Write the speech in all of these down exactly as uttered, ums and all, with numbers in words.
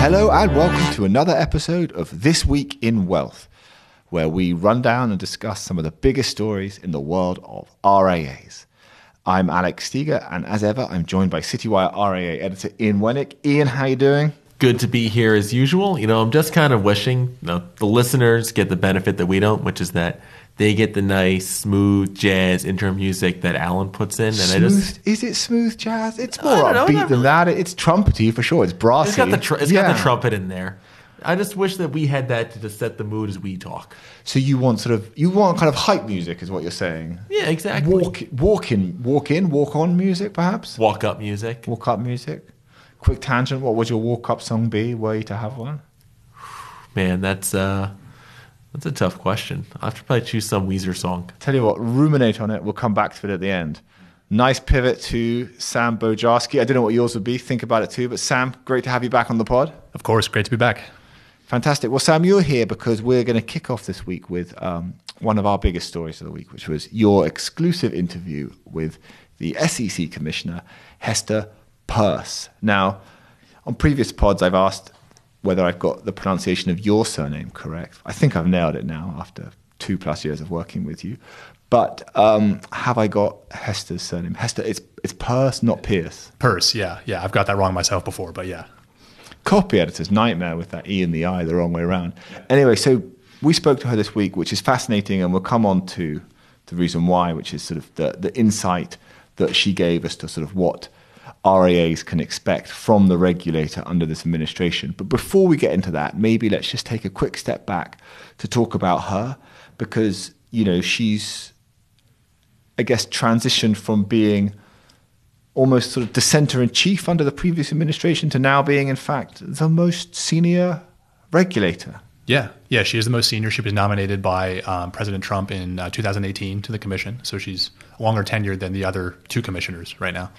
Hello and welcome to another episode of This Week in Wealth, where we run down and discuss some of the biggest stories in the world of R A As. I'm Alex Steger, and as ever, I'm joined by Citywire R A A editor Ian Wennick. Ian, how you doing? Good to be here as usual. You know, I'm just kind of wishing you know, the listeners get the benefit that we don't, which is that they get the nice, smooth jazz intro music that Alan puts in. And smooth, I just is it smooth jazz? It's more know, upbeat than that. It's trumpety for sure. It's brassy. It's got the tr- it's yeah. got the trumpet in there. I just wish that we had that to just set the mood as we talk. So you want sort of you want kind of hype music, is what you're saying? Yeah, exactly. Walk, walk in, walk in, walk on music, perhaps. Walk up music. Walk up music. Quick tangent. What would your walk up song be? Were you to have one? Man, that's uh, that's a tough question. I have to probably choose some Weezer song. Tell you what, ruminate on it. We'll come back to it at the end. Nice pivot to Sam Bojarski. I don't know what yours would be. Think about it too. But Sam, great to have you back on the pod. Of course, great to be back. Fantastic. Well, Sam, you're here because we're going to kick off this week with um, one of our biggest stories of the week, which was your exclusive interview with the S E C Commissioner, Hester Peirce. Now, on previous pods, I've asked whether I've got the pronunciation of your surname correct. I think I've nailed it now after two plus years of working with you. But um, have I got Hester's surname? Hester, it's it's Peirce, not Pierce. Peirce, yeah. Yeah, I've got that wrong myself before, but yeah. Copy editor's nightmare with that E and the I the wrong way around. Anyway, so we spoke to her this week, which is fascinating, and we'll come on to the reason why, which is sort of the, the insight that she gave us to sort of what R A As can expect from the regulator under this administration. But before we get into that, maybe let's just take a quick step back to talk about her, because, you know, she's, I guess, transitioned from being almost sort of dissenter-in-chief under the previous administration to now being, in fact, the most senior regulator. Yeah, yeah, she is the most senior. She was nominated by um, President Trump in uh, two thousand eighteen to the commission, so she's longer tenured than the other two commissioners right now.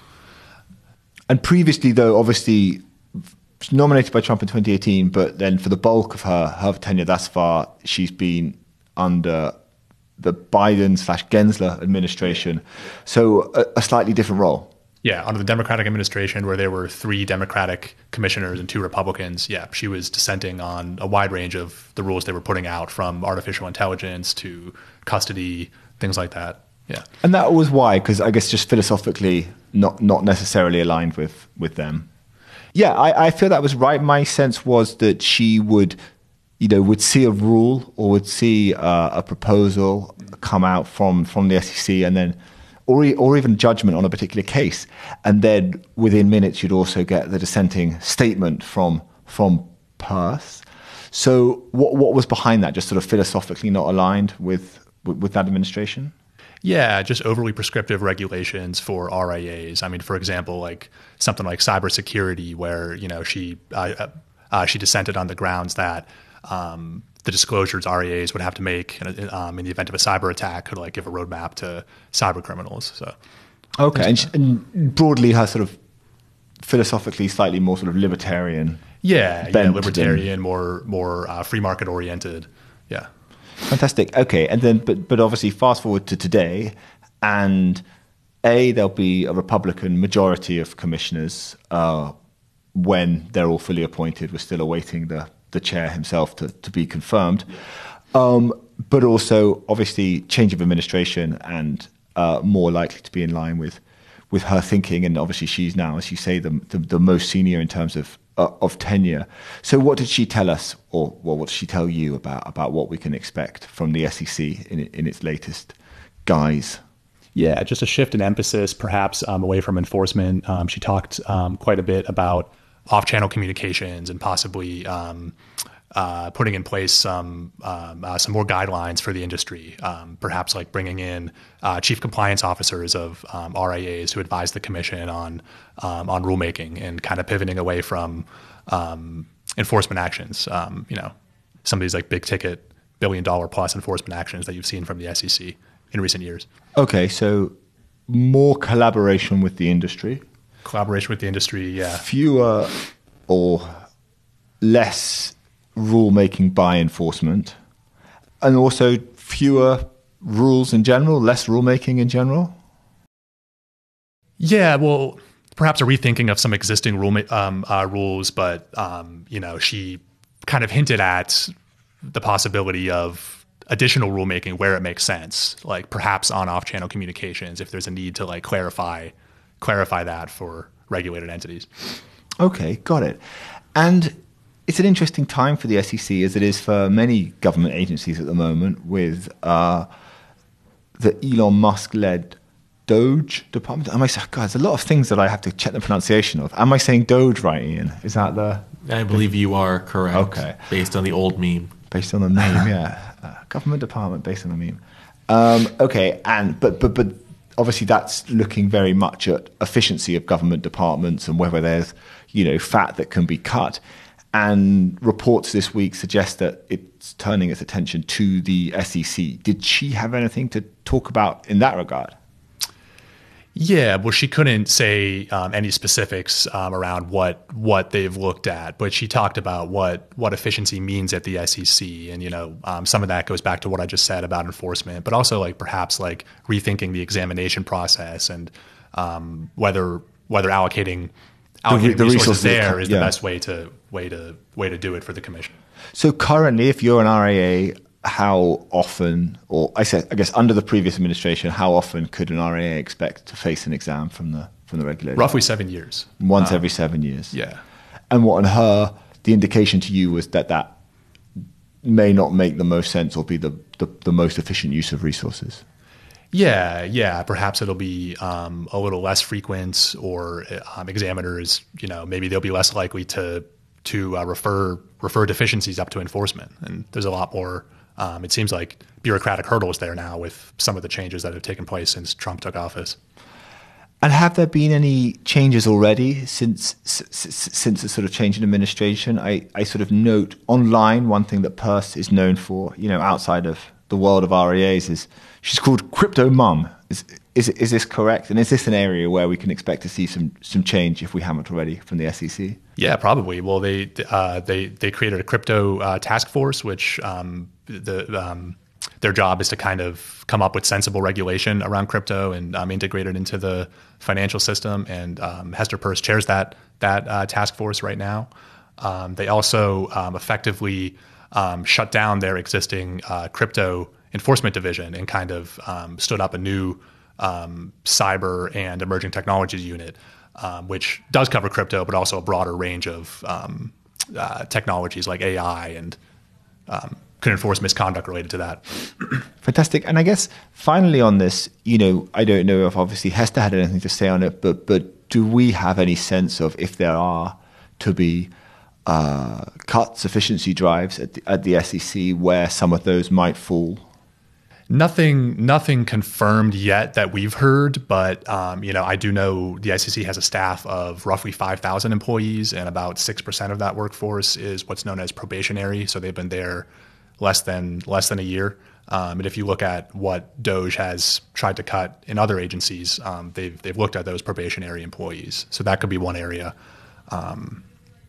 And previously, though, obviously, she's nominated by Trump in twenty eighteen, but then for the bulk of her, her tenure thus far, she's been under the Biden slash Gensler administration. So a, a slightly different role. Yeah, under the Democratic administration, where there were three Democratic commissioners and two Republicans, yeah, she was dissenting on a wide range of the rules they were putting out, from artificial intelligence to custody, things like that. Yeah. And that was why, because I guess just philosophically not not necessarily aligned with, with them. Yeah, I, I feel that was right. My sense was that she would, you know, would see a rule or would see uh, a proposal come out from, from the S E C, and then, or or even judgment on a particular case, and then within minutes you'd also get the dissenting statement from from Peirce. So what what was behind that? Just sort of philosophically not aligned with with, with that administration? Yeah, just overly prescriptive regulations for R A As. I mean, for example, like something like cybersecurity, where, you know, she uh, uh, she dissented on the grounds that um, the disclosures R A As would have to make um, in the event of a cyber attack could like give a roadmap to cyber criminals. So, okay, and, she, and broadly, her sort of philosophically slightly more sort of libertarian. Yeah, yeah, bent libertarian, than, more more uh, free market oriented. Yeah. Fantastic. Okay, and then but but obviously fast forward to today, and A, there'll be a Republican majority of commissioners uh, when they're all fully appointed. We're still awaiting the the chair himself to, to be confirmed. Um, but also, obviously, change of administration and uh, more likely to be in line with with her thinking. And obviously, she's now, as you say, the the, the most senior in terms of uh, of tenure. So what did she tell us, or well, what did she tell you about, about what we can expect from the S E C in, in its latest guise? Yeah, just a shift in emphasis, perhaps um, away from enforcement. Um, she talked um, quite a bit about off-channel communications and possibly um, uh, putting in place some um, uh, some more guidelines for the industry, um, perhaps like bringing in uh, chief compliance officers of um, R A As to advise the commission on um, on rulemaking, and kind of pivoting away from um, enforcement actions. Um, you know, some of these like big ticket, billion dollar plus enforcement actions that you've seen from the S E C in recent years. Okay, so more collaboration with the industry. Collaboration with the industry, yeah. Fewer or less rulemaking by enforcement, and also fewer rules in general, less rulemaking in general? Yeah, well, perhaps a rethinking of some existing rule um, uh, rules, but um, you know, she kind of hinted at the possibility of additional rulemaking where it makes sense, like perhaps on off-channel communications, if there's a need to like clarify clarify that for regulated entities. Okay, got it. And it's an interesting time for the S E C, as it is for many government agencies at the moment, with uh, the Elon Musk-led Doge department. Am I saying, God, there's a lot of things that I have to check the pronunciation of. Am I saying Doge right, Ian? Is that the... I believe you are correct. Okay. Based on the old meme. Based on the meme, yeah. Uh, government department based on the meme. Um, okay, and but but but obviously that's looking very much at efficiency of government departments and whether there's, you know, fat that can be cut. And reports this week suggest that it's turning its attention to the S E C. Did she have anything to talk about in that regard? Yeah, well, she couldn't say um, any specifics um, around what what they've looked at, but she talked about what what efficiency means at the S E C, and you know, um, some of that goes back to what I just said about enforcement, but also like perhaps like rethinking the examination process and um, whether whether allocating allocating the resources, resources there is yeah. the best way to way to way to do it for the commission. So currently, if you're an R A A, how often, or I said, I guess under the previous administration, how often could an R A A expect to face an exam from the from the regulator? Roughly seven years. Once um, every seven years. Yeah. And what on her, the indication to you was that that may not make the most sense or be the, the, the most efficient use of resources. Yeah, yeah. Perhaps it'll be um, a little less frequent, or um, examiners, you know, maybe they'll be less likely to to uh, refer refer deficiencies up to enforcement. And there's a lot more. Um, it seems like bureaucratic hurdles there now with some of the changes that have taken place since Trump took office. And have there been any changes already since s- s- since the sort of change in administration? I, I sort of note online one thing that Peirce is known for, you know, outside of the world of R A As, is she's called Crypto Mum. Is, is is this correct? And is this an area where we can expect to see some some change if we haven't already from the S E C? Yeah, probably. Well, they uh, they they created a crypto uh, task force, which um, the um, their job is to kind of come up with sensible regulation around crypto and um, integrate it into the financial system. And um, Hester Peirce chairs that that uh, task force right now. Um, they also um, effectively um, shut down their existing uh, crypto enforcement division and kind of um, stood up a new um, cyber and emerging technologies unit, um, which does cover crypto, but also a broader range of um, uh, technologies like A I, and um, could enforce misconduct related to that. Fantastic. And I guess finally on this, you know, I don't know if obviously Hester had anything to say on it, but but do we have any sense of if there are to be uh, cuts, efficiency drives at the, at the S E C where some of those might fall? Nothing, nothing confirmed yet that we've heard, but um, you know, I do know the S E C has a staff of roughly five thousand employees, and about six percent of that workforce is what's known as probationary. So they've been there less than less than a year. Um, and if you look at what DOJ has tried to cut in other agencies, um, they've they've looked at those probationary employees. So that could be one area. Um,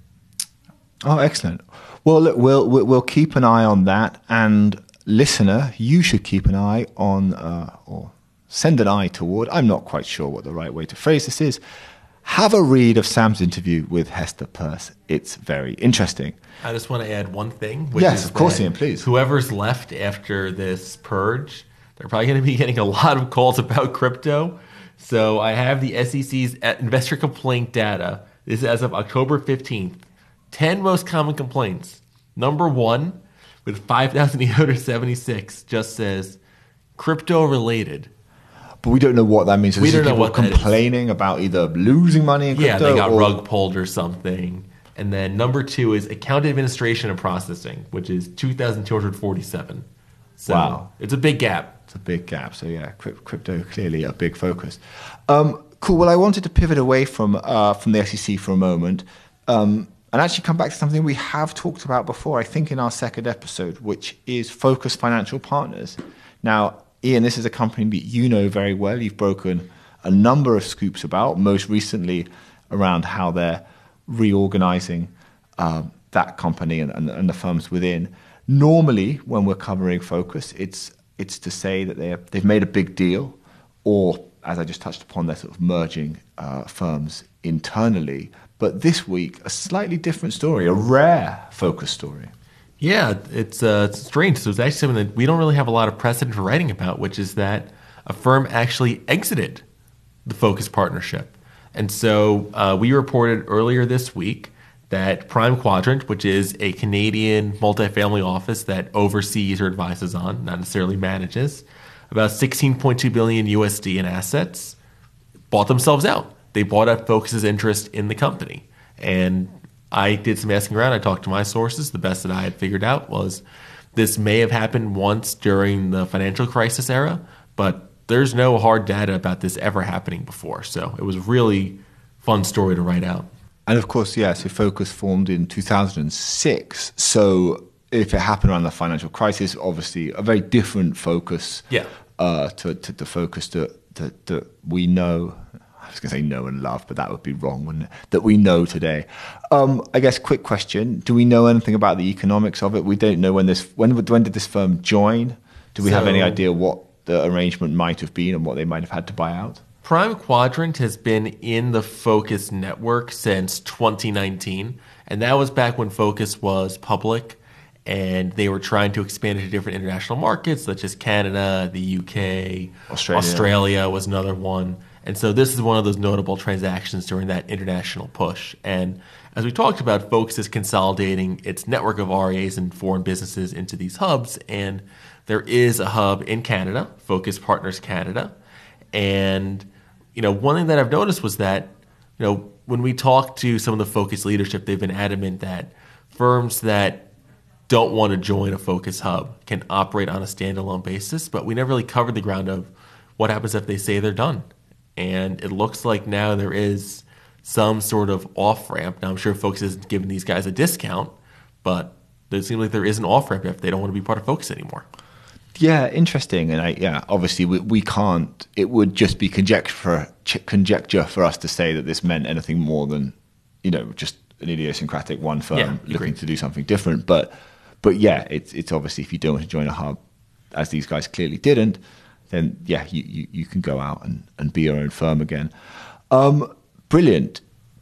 oh, excellent. Well, look, we'll we'll keep an eye on that, and listener, you should keep an eye on, uh, or send an eye toward, I'm not quite sure what the right way to phrase this is, have a read of Sam's interview with Hester Peirce. It's very interesting. I just want to add one thing. Which Yes, is of course, that Ian, please. Whoever's left after this purge, they're probably going to be getting a lot of calls about crypto. So I have the S E C's investor complaint data. This is as of October fifteenth. ten most common complaints. Number one, with five thousand eight hundred seventy-six, just says crypto related. But we don't know what that means. So We this don't is know people what that complaining about either losing money in Yeah, crypto they got or... rug pulled or something. And then number two is account administration and processing, which is two thousand two hundred forty-seven. So Wow. it's a big gap. It's a big gap. So yeah, crypt- crypto clearly a big focus. Um, cool. Well, I wanted to pivot away from uh, from the S E C for a moment, um, and actually come back to something we have talked about before, I think in our second episode, which is Focus Financial Partners. Now, Ian, this is a company that you know very well. You've broken a number of scoops about, most recently around how they're reorganizing um, that company and, and, and the firms within. Normally, when we're covering Focus, it's it's to say that they they've made a big deal, or as I just touched upon, they're sort of merging uh, firms internally. But this week, a slightly different story, a rare focus story. Yeah, it's, uh, it's strange. So it's actually something that we don't really have a lot of precedent for writing about, which is that a firm actually exited the Focus partnership. And so uh, we reported earlier this week that Prime Quadrant, which is a Canadian multifamily office that oversees or advises on, not necessarily manages, about sixteen point two billion U S D in assets, bought themselves out. They bought out Focus's interest in the company. And I did some asking around. I talked to my sources. The best that I had figured out was this may have happened once during the financial crisis era, but there's no hard data about this ever happening before. So it was a really fun story to write out. And of course, yeah, so Focus formed in two thousand six. So if it happened around the financial crisis, obviously a very different focus Yeah. uh, to, to the Focus that, that, that we know. I was going to say know and love, but that would be wrong, wouldn't it? That we know today. Um, I guess, quick question. Do we know anything about the economics of it? We don't know when this, when, when did this firm join? Do we So, have any idea what the arrangement might have been and what they might have had to buy out? Prime Quadrant has been in the Focus network since twenty nineteen, and that was back when Focus was public, and they were trying to expand into different international markets, such as Canada, the U K, Australia. Australia was another one. And so this is one of those notable transactions during that international push. And as we talked about, Focus is consolidating its network of R I As and foreign businesses into these hubs, and there is a hub in Canada, Focus Partners Canada, and you know, one thing that I've noticed was that, you know, when we talk to some of the Focus leadership, they've been adamant that firms that don't want to join a Focus hub can operate on a standalone basis, but we never really covered the ground of what happens if they say they're done. And it looks like now there is some sort of off-ramp. Now, I'm sure Focus isn't giving these guys a discount, but it seems like there is an off-ramp if they don't want to be part of Focus anymore. Yeah, interesting. And I, yeah, obviously we, we can't, it would just be conjecture for, conjecture for us to say that this meant anything more than, you know, just an idiosyncratic one firm Yeah, looking agreed. to do something different. But, but yeah, it's, it's obviously if you don't want to join a hub, as these guys clearly didn't, then yeah, you, you, you can go out and, and be your own firm again. Um, brilliant.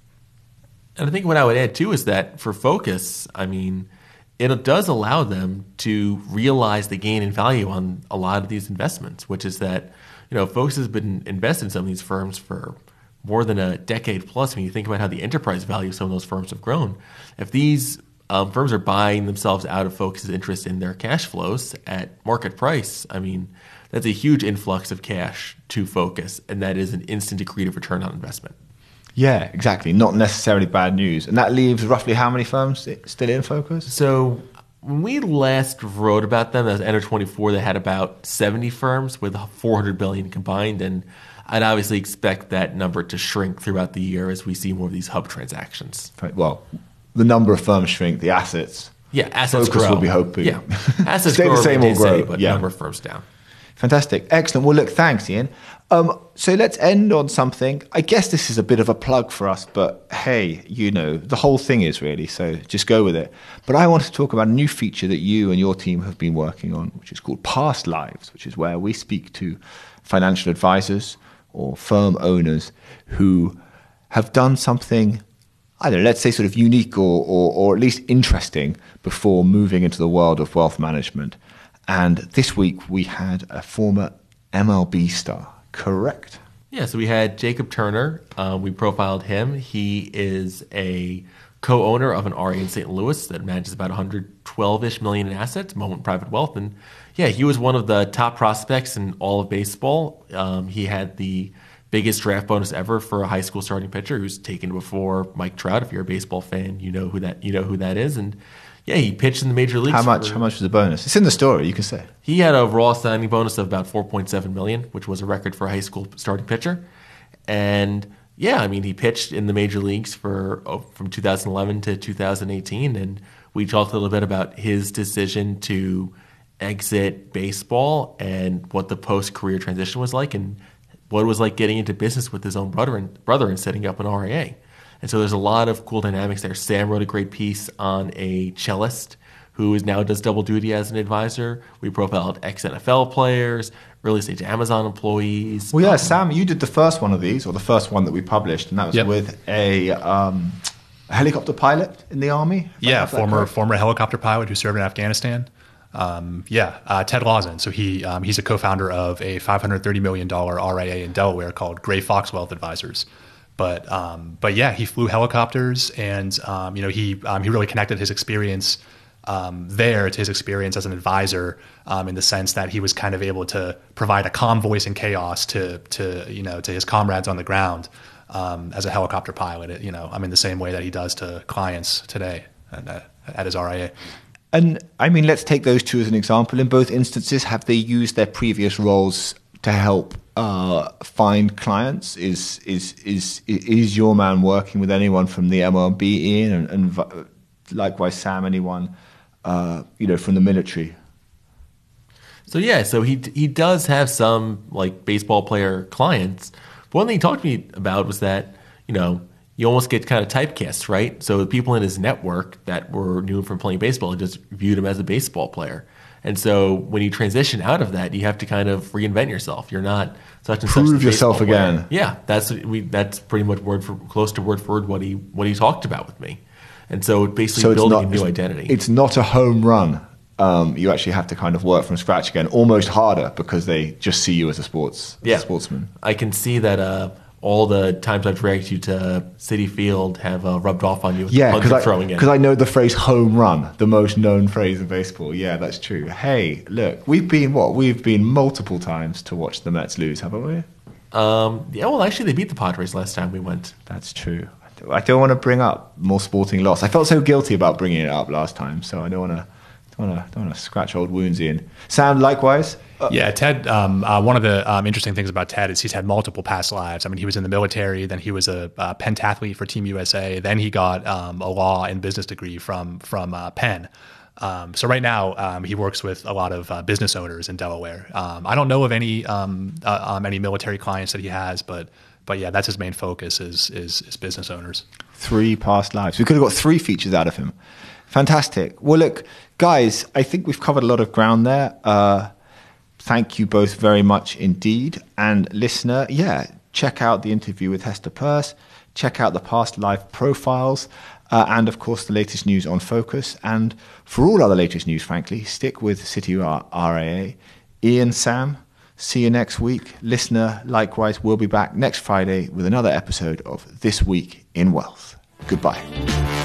And I think what I would add too is that for Focus, I mean, it does allow them to realize the gain in value on a lot of these investments, which is that, you know, Focus has been invested in some of these firms for more than a decade plus. When you think about how the enterprise value of some of those firms have grown, if these um, firms are buying themselves out of Focus's interest in their cash flows at market price, I mean, that's a huge influx of cash to Focus, and that is an instant accretive return on investment. Yeah, exactly. Not necessarily bad news. And that leaves roughly how many firms still in Focus? So when we last wrote about them, that was end of twenty-four, they had about seventy firms with four hundred billion dollars combined. And I'd obviously expect that number to shrink throughout the year as we see more of these hub transactions. Well, the number of firms shrink, the assets. Yeah, assets Focus grow. will be hoping. Yeah, assets Stay the grow, same or remain steady, grow. but Yeah. number of firms down. Fantastic. Excellent. Well, look, thanks, Ian. Um, so let's end on something. I guess this is a bit of a plug for us, but hey, you know, the whole thing is really, so just go with it. But I want to talk about a new feature that you and your team have been working on, which is called Past Lives, which is where we speak to financial advisors or firm owners who have done something, I don't know, let's say sort of unique or, or, or at least interesting before moving into the world of wealth management. And this week we had a former M L B star, correct? Yeah, so we had Jacob Turner. Uh, we profiled him. He is a co-owner of an R E in Saint Louis that manages about one hundred twelve-ish million in assets, Moment Private Wealth. And yeah, he was one of the top prospects in all of baseball. Um, he had the biggest draft bonus ever for a high school starting pitcher who's taken before Mike Trout. If you're a baseball fan, you know who that you know who that is. And yeah, he pitched in the major leagues. How much? for- How much was the bonus? It's in the story. You can say. He had a raw signing bonus of about four point seven million dollars, which was a record for a high school starting pitcher. And yeah, I mean, he pitched in the major leagues for oh, from two thousand eleven to two thousand eighteen, and we talked a little bit about his decision to exit baseball and what the post-career transition was like, and what it was like getting into business with his own brother and brother and setting up an R I A. And so there's a lot of cool dynamics there. Sam wrote a great piece on a cellist who is now does double duty as an advisor. We profiled ex-N F L players, early stage Amazon employees. Well, yeah, um, Sam, you did the first one of these, or the first one that we published, and that was Yep. with a, um, a helicopter pilot in the Army. If I Yeah, have that former correct. former helicopter pilot who served in Afghanistan. Um, yeah, uh, Ted Lawson. So he um, he's a co-founder of a five hundred thirty million dollars R I A in Delaware called Gray Fox Wealth Advisors. But um, but yeah, he flew helicopters, and um, you know he um, he really connected his experience um, there to his experience as an advisor, um, in the sense that he was kind of able to provide a calm voice in chaos to to you know to his comrades on the ground um, as a helicopter pilot. You know, I mean the same way that he does to clients today at, uh, at his R I A. And I mean, let's take those two as an example. In both instances, have they used their previous roles to help uh, find clients? Is is is is your man working with anyone from the M L B, Ian, and, and v- likewise Sam, anyone uh, you know from the military? So yeah, so he he does have some like baseball player clients. But one thing he talked to me about was that, you know, you almost get kind of typecast, right? So the people in his network that were knew him from playing baseball just viewed him as a baseball player. And so when you transition out of that, you have to kind of reinvent yourself. You're not such and such. Prove yourself baseball player. again. Yeah, that's we. That's pretty much word for close to word for word what he what he talked about with me. And so basically So it's building not a new it's- identity. It's not a home run. Um, you actually have to kind of work from scratch again, almost harder because they just see you as a sports as Yeah. a sportsman. I can see that uh, all the times I've dragged you to City Field have uh, rubbed off on you with Yeah, the puns because you're I, throwing in. 'cause I know the phrase home run, the most known phrase in baseball. Yeah, that's true. Hey, look, we've been what? We've been multiple times to watch the Mets lose, haven't we? Um, yeah, well, actually, they beat the Padres last time we went. That's true. I don't, I don't want to bring up more sporting loss. I felt so guilty about bringing it up last time, so I don't want to don't want to don't want to scratch old wounds in. Sam, likewise. Uh, Yeah, Ted. Um, uh, one of the um, interesting things about Ted is he's had multiple past lives. I mean, he was in the military, then he was a, a pentathlete for Team U S A, then he got um, a law and business degree from from uh, Penn. Um, so right now um, he works with a lot of uh, business owners in Delaware. Um, I don't know of any um, uh, um, any military clients that he has, but but yeah, that's his main focus is is, is business owners. Three past lives. We could have got three features out of him. Fantastic. Well, look, guys, I think we've covered a lot of ground there. Uh, thank you both very much indeed. And listener, yeah, check out the interview with Hester Peirce. Check out the past life profiles. Uh, and, of course, the latest news on Focus. And for all other latest news, frankly, stick with City R A A. Ian, Sam, see you next week. Listener, likewise, we'll be back next Friday with another episode of This Week in Wealth. Goodbye.